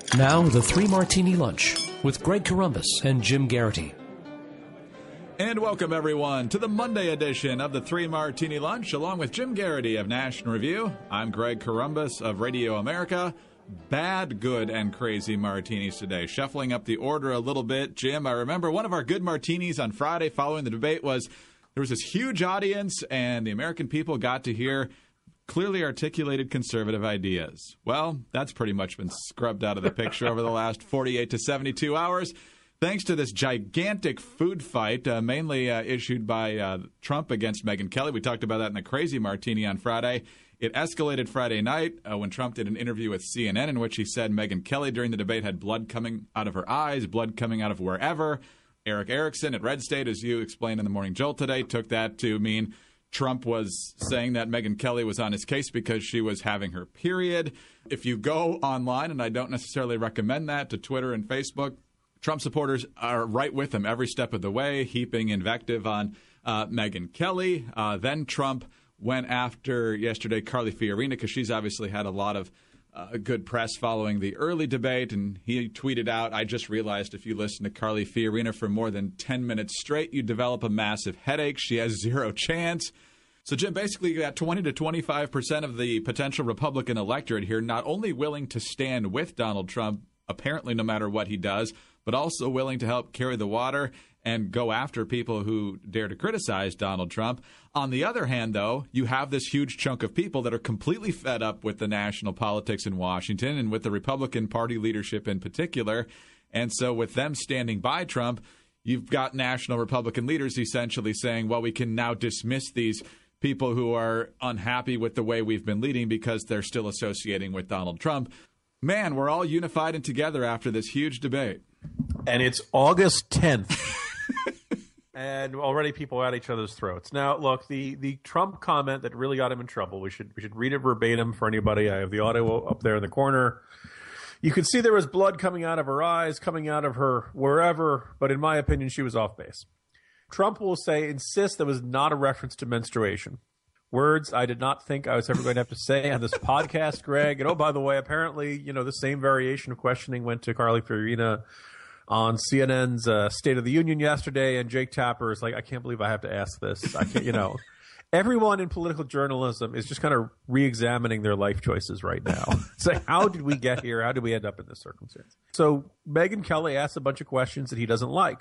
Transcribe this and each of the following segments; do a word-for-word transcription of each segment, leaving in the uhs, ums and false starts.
Now, the Three Martini Lunch with Greg Corombos and Jim Garrity. And welcome, everyone, to the Monday edition of the Three Martini Lunch, along with Jim Garrity of National Review. I'm Greg Corombos of Radio America. Bad, good, and crazy martinis today. Shuffling up the order a little bit. Jim, I remember one of our good martinis on Friday following the debate was there was this huge audience, and the American people got to hear clearly articulated conservative ideas. Well, that's pretty much been scrubbed out of the picture over the last forty-eight to seventy-two hours, thanks to this gigantic food fight, uh, mainly uh, issued by uh, Trump against Megyn Kelly. We talked about that in the Crazy Martini on Friday. It escalated Friday night uh, when Trump did an interview with C N N in which he said Megyn Kelly during the debate had blood coming out of her eyes, blood coming out of wherever. Eric Erickson at Red State, as you explained in the Morning Jolt today, took that to mean Trump was saying that Megyn Kelly was on his case because she was having her period. If you go online, and I don't necessarily recommend that, to Twitter and Facebook, Trump supporters are right with him every step of the way, heaping invective on uh, Megyn Kelly. Uh, then Trump went after yesterday Carly Fiorina because she's obviously had a lot of uh, good press following the early debate. And he tweeted out, "I just realized if you listen to Carly Fiorina for more than ten minutes straight, you develop a massive headache. She has zero chance." So, Jim, basically you got twenty to twenty-five percent of the potential Republican electorate here not only willing to stand with Donald Trump, apparently no matter what he does, but also willing to help carry the water and go after people who dare to criticize Donald Trump. On the other hand, though, you have this huge chunk of people that are completely fed up with the national politics in Washington and with the Republican Party leadership in particular. And so with them standing by Trump, you've got national Republican leaders essentially saying, well, we can now dismiss these people who are unhappy with the way we've been leading because they're still associating with Donald Trump. Man, we're all unified and together after this huge debate. And it's August tenth. And already people are at each other's throats. Now, look, the, the Trump comment that really got him in trouble, we should we should read it verbatim for anybody. I have the audio up there in the corner. You could see there was blood coming out of her eyes, coming out of her wherever, but in my opinion, she was off base. Trump will say, insist there was not a reference to menstruation. Words I did not think I was ever going to have to say on this podcast, Greg. And oh, by the way, apparently, you know, the same variation of questioning went to Carly Fiorina on C N N's uh, State of the Union yesterday, and Jake Tapper is like, I can't believe I have to ask this. I can't, you know, everyone in political journalism is just kind of re-examining their life choices right now. It's like, how did we get here? How did we end up in this circumstance? So Megyn Kelly asked a bunch of questions that he doesn't like.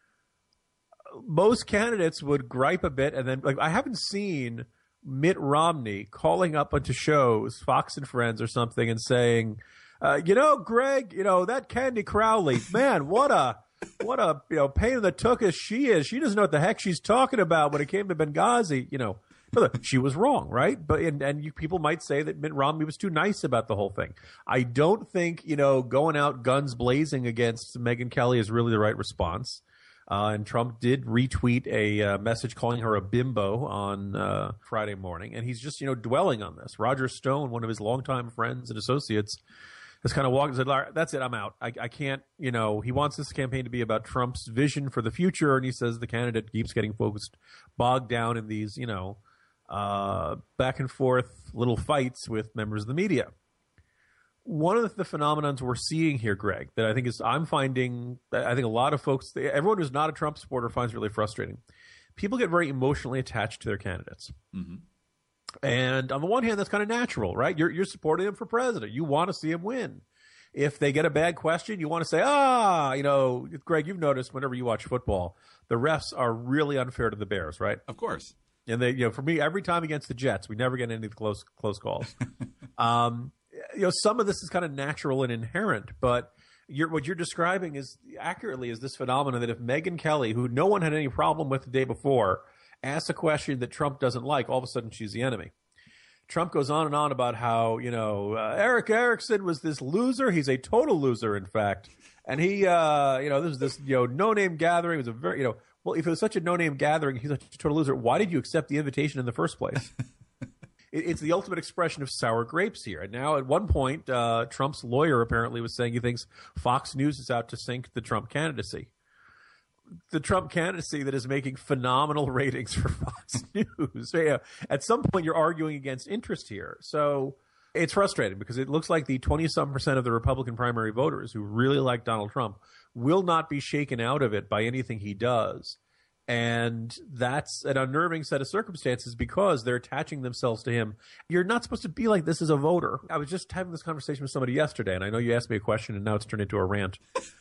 Most candidates would gripe a bit, and then like I haven't seen Mitt Romney calling up onto shows, Fox and Friends or something, and saying, Uh, you know, Greg, you know, that Candy Crowley, man, what a what a you know pain in the tuchus she is. She doesn't know what the heck she's talking about when it came to Benghazi. You know, she was wrong, right? But and, and you, people might say that Mitt Romney was too nice about the whole thing. I don't think, you know, going out guns blazing against Megyn Kelly is really the right response. Uh, and Trump did retweet a uh, message calling her a bimbo on uh, Friday morning. And he's just, you know, dwelling on this. Roger Stone, one of his longtime friends and associates, has kind of walked and said, that's it, I'm out. I, I can't, you know, he wants this campaign to be about Trump's vision for the future. And he says the candidate keeps getting focused, bogged down in these, you know, uh, back and forth little fights with members of the media. One of the phenomenons we're seeing here, Greg, that I think is I'm finding, I think a lot of folks, everyone who's not a Trump supporter finds really frustrating. People get very emotionally attached to their candidates. Mm-hmm. And on the one hand, that's kind of natural, right? You're you're supporting him for president. You want to see him win. If they get a bad question, you want to say, ah, you know, Greg, you've noticed whenever you watch football, the refs are really unfair to the Bears, right? Of course. And they, you know, for me, every time against the Jets, we never get any of the close close calls. um, you know, some of this is kind of natural and inherent, but you're, what you're describing is accurately is this phenomenon that if Megyn Kelly, who no one had any problem with the day before, asks a question that Trump doesn't like, all of a sudden she's the enemy. Trump goes on and on about how, you know, uh, Eric Erickson was this loser. He's a total loser, in fact. And he, uh, you know, this was this, you know, no-name gathering. It was a very, you know, well, if it was such a no-name gathering, he's a total loser. Why did you accept the invitation in the first place? it, it's the ultimate expression of sour grapes here. And now at one point, uh, Trump's lawyer apparently was saying he thinks Fox News is out to sink the Trump candidacy. The Trump candidacy that is making phenomenal ratings for Fox News. So, yeah, at some point, you're arguing against interest here. So It's frustrating because it looks like the twenty-some percent of the Republican primary voters who really like Donald Trump will not be shaken out of it by anything he does. And that's an unnerving set of circumstances because they're attaching themselves to him. You're not supposed to be like this as a voter. I was just having this conversation with somebody yesterday, and I know you asked me a question, and now it's turned into a rant.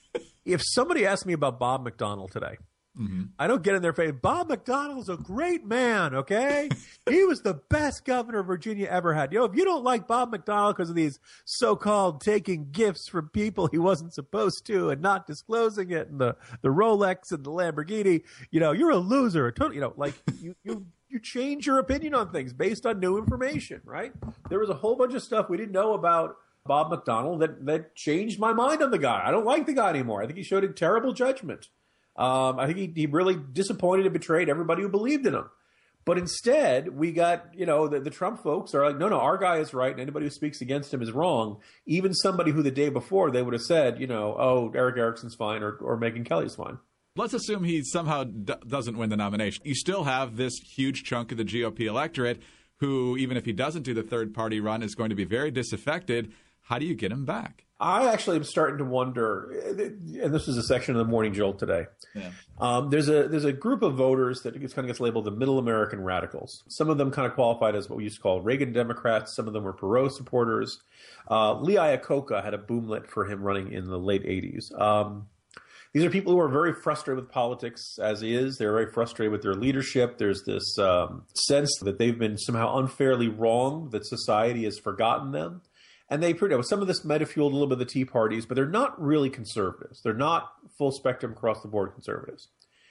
If somebody asked me about Bob McDonnell today, mm-hmm. I don't get in their face. Bob McDonnell's a great man, okay? He was the best governor Virginia ever had. You know, if you don't like Bob McDonnell because of these so-called taking gifts from people he wasn't supposed to and not disclosing it, and the, the Rolex and the Lamborghini, you know, you're a loser. A total, you know, like you, you, you change your opinion on things based on new information, right? There was a whole bunch of stuff we didn't know about Bob McDonnell that, that changed my mind on the guy. I don't like the guy anymore. I think he showed a terrible judgment. Um, I think he, he really disappointed and betrayed everybody who believed in him. But instead, we got, you know, the, the Trump folks are like, no, no, our guy is right, and anybody who speaks against him is wrong. Even somebody who the day before they would have said, you know, oh, Eric Erickson's fine or, or Megyn Kelly's fine. Let's assume he somehow d- doesn't win the nomination. You still have this huge chunk of the G O P electorate who, even if he doesn't do the third-party run, is going to be very disaffected. How do you get him back? I actually am starting to wonder, and this is a section of the Morning Jolt today. Yeah. Um, there's a there's a group of voters that gets, kind of gets labeled the Middle American Radicals. Some of them kind of qualified as what we used to call Reagan Democrats. Some of them were Perot supporters. Uh, Lee Iacocca had a boomlet for him running in the late eighties. Um, these are people who are very frustrated with politics as is. They're very frustrated with their leadership. There's this um, sense that they've been somehow unfairly wronged, that society has forgotten them. And they, you know, some of this might have fueled a little bit of the Tea Parties, but they're not really conservatives. They're not full spectrum across the board conservatives.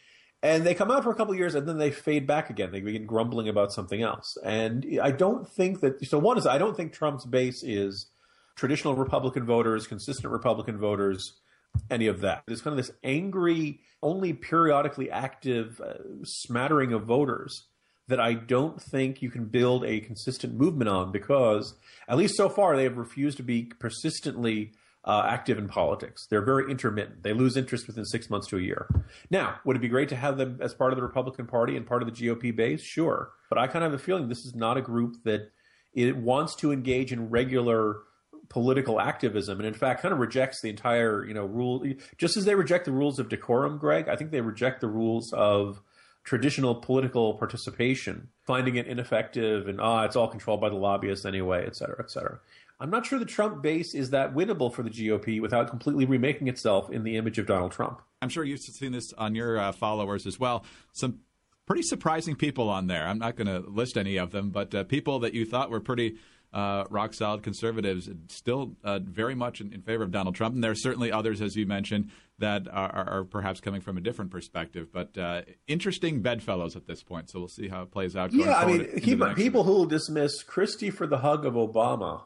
And they come out for a couple of years and then they fade back again. They begin grumbling about something else. And I don't think that, so one is I don't think Trump's base is traditional Republican voters, consistent Republican voters, any of that. There's kind of this angry, only periodically active uh, smattering of voters that I don't think you can build a consistent movement on because, at least so far, they have refused to be persistently uh, active in politics. They're very intermittent. They lose interest within six months to a year. Now, would it be great to have them as part of the Republican Party and part of the G O P base? Sure. But I kind of have a feeling this is not a group that it wants to engage in regular political activism and, in fact, kind of rejects the entire, you know, rule. Just as they reject the rules of decorum, Greg, I think they reject the rules of traditional political participation, finding it ineffective and, ah, oh, it's all controlled by the lobbyists anyway, et cetera, et cetera. I'm not sure the Trump base is that winnable for the G O P without completely remaking itself in the image of Donald Trump. I'm sure you've seen this on your uh, followers as well. Some pretty surprising people on there. I'm not going to list any of them, but uh, people that you thought were pretty uh, rock-solid conservatives still uh, very much in, in favor of Donald Trump. And there are certainly others, as you mentioned, that are, are, are perhaps coming from a different perspective. But uh, interesting bedfellows at this point, so we'll see how it plays out. Yeah, I mean, keep, people who will dismiss Christie for the hug of Obama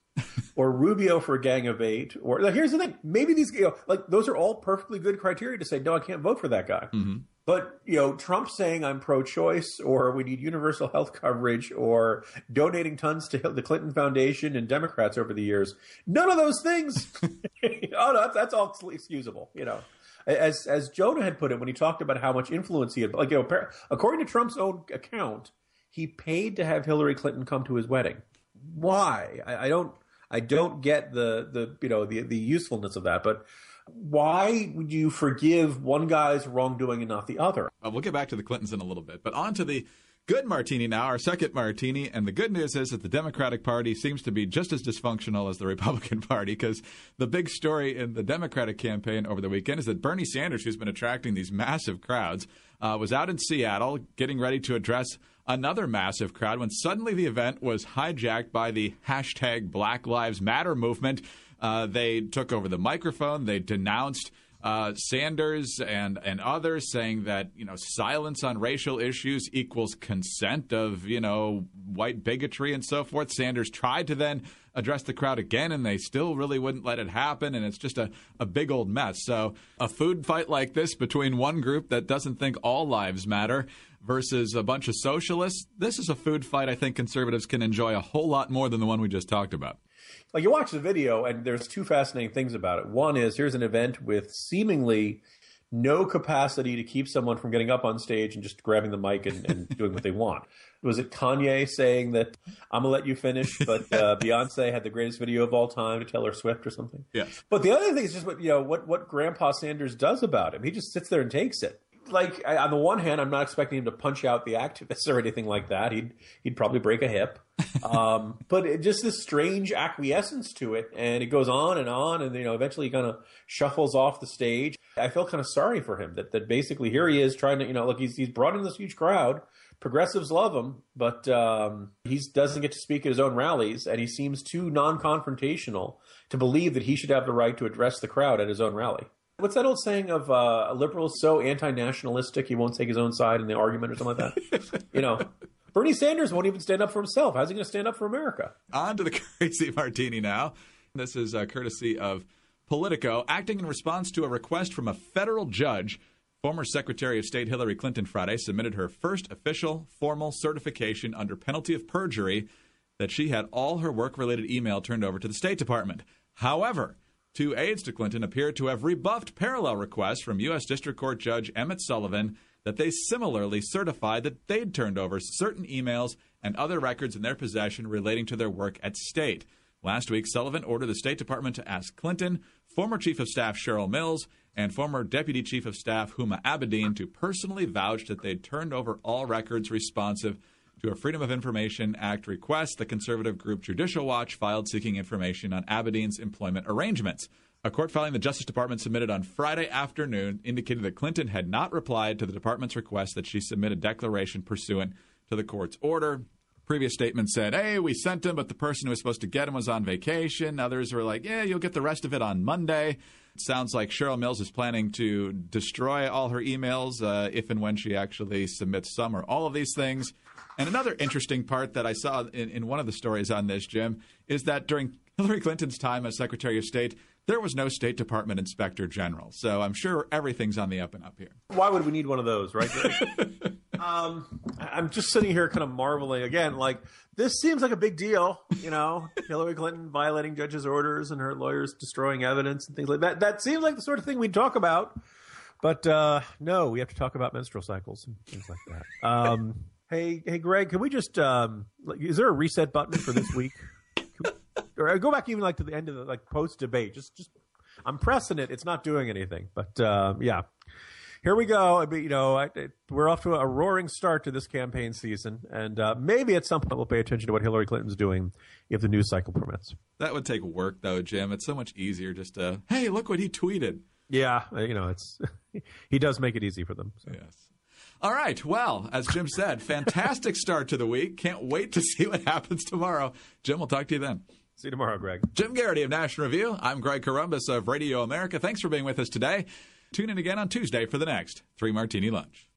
or Rubio for Gang of Eight. Or like, here's the thing. Maybe these, you know, like those are all perfectly good criteria to say, no, I can't vote for that guy. Mm-hmm. But, you know, Trump saying I'm pro-choice or we need universal health coverage or donating tons to the Clinton Foundation and Democrats over the years, none of those things. oh, no, that's, that's all excusable, you know. As as Jonah had put it when he talked about how much influence he had, like, you know, according to Trump's own account, he paid to have Hillary Clinton come to his wedding. Why? I, I don't I don't get the, the you know, the, the usefulness of that, but why would you forgive one guy's wrongdoing and not the other? Uh, we'll get back to the Clintons in a little bit, but on to the good martini now, our second martini. And the good news is that the Democratic Party seems to be just as dysfunctional as the Republican Party, because the big story in the Democratic campaign over the weekend is that Bernie Sanders, who's been attracting these massive crowds, uh, was out in Seattle getting ready to address another massive crowd when suddenly the event was hijacked by the hashtag Black Lives Matter movement. Uh, they took over the microphone. They denounced uh, Sanders and, and others, saying that, you know, silence on racial issues equals consent of, you know, white bigotry and so forth. Sanders tried to then address the crowd again, and they still really wouldn't let it happen. And it's just a, a big old mess. So a food fight like this between one group that doesn't think all lives matter versus a bunch of socialists, this is a food fight I think conservatives can enjoy a whole lot more than the one we just talked about. Like, you watch the video, and there's two fascinating things about it. One is, here's an event with seemingly no capacity to keep someone from getting up on stage and just grabbing the mic and, and doing what they want. Was it Kanye saying that I'm gonna let you finish, but uh, Beyonce had the greatest video of all time to Taylor Swift or something? Yes. But the other thing is just what you know what what Grandpa Sanders does about him. He just sits there and takes it. Like, I, on the one hand, I'm not expecting him to punch out the activists or anything like that. He'd he'd probably break a hip. Um, but it, just this strange acquiescence to it, and it goes on and on, and you know, eventually he kind of shuffles off the stage. I feel kind of sorry for him that that basically here he is trying to, you know, look, he's he's brought in this huge crowd. Progressives love him, but um, he doesn't get to speak at his own rallies, and he seems too non-confrontational to believe that he should have the right to address the crowd at his own rally. What's that old saying of uh, a liberal is so anti-nationalistic he won't take his own side in the argument or something like that? You know, Bernie Sanders won't even stand up for himself. How's he going to stand up for America? On to the Crazy Martini now. This is uh, courtesy of Politico. Acting in response to a request from a federal judge, former Secretary of State Hillary Clinton Friday submitted her first official formal certification under penalty of perjury that she had all her work-related email turned over to the State Department. However, two aides to Clinton appear to have rebuffed parallel requests from U S. District Court Judge Emmett Sullivan that they similarly certified that they'd turned over certain emails and other records in their possession relating to their work at State. Last week, Sullivan ordered the State Department to ask Clinton, former Chief of Staff Cheryl Mills, and former Deputy Chief of Staff Huma Abedin to personally vouch that they'd turned over all records responsive to a Freedom of Information Act request the conservative group Judicial Watch filed seeking information on Abedin's employment arrangements. A court filing the Justice Department submitted on Friday afternoon indicated that Clinton had not replied to the department's request that she submit a declaration pursuant to the court's order. Previous statement said, hey, we sent him, but the person who was supposed to get him was on vacation. Others were like, yeah, you'll get the rest of it on Monday. It sounds like Cheryl Mills is planning to destroy all her emails uh, if and when she actually submits some or all of these things. And another interesting part that I saw in, in one of the stories on this, Jim, is that during Hillary Clinton's time as Secretary of State, there was no State Department Inspector General. So I'm sure everything's on the up and up here. Why would we need one of those, right? um, I'm just sitting here kind of marveling again, like, this seems like a big deal, you know, Hillary Clinton violating judges' orders and her lawyers destroying evidence and things like that. That seems like the sort of thing we'd talk about. But uh, no, we have to talk about menstrual cycles and things like that. Um Hey, hey, Greg, can we just, um, is there a reset button for this week? We, or go back even like to the end of the like post debate. Just, just, I'm pressing it. It's not doing anything. But uh, yeah, here we go. I mean, you know, I, I, we're off to a roaring start to this campaign season, and uh, maybe at some point we'll pay attention to what Hillary Clinton's doing if the news cycle permits. That would take work, though, Jim. It's so much easier just to, hey, look what he tweeted. Yeah, you know, it's he does make it easy for them. So. Yes. All right. Well, as Jim said, fantastic start to the week. Can't wait to see what happens tomorrow. Jim, we'll talk to you then. See you tomorrow, Greg. Jim Garrity of National Review. I'm Greg Corombos of Radio America. Thanks for being with us today. Tune in again on Tuesday for the next Three Martini Lunch.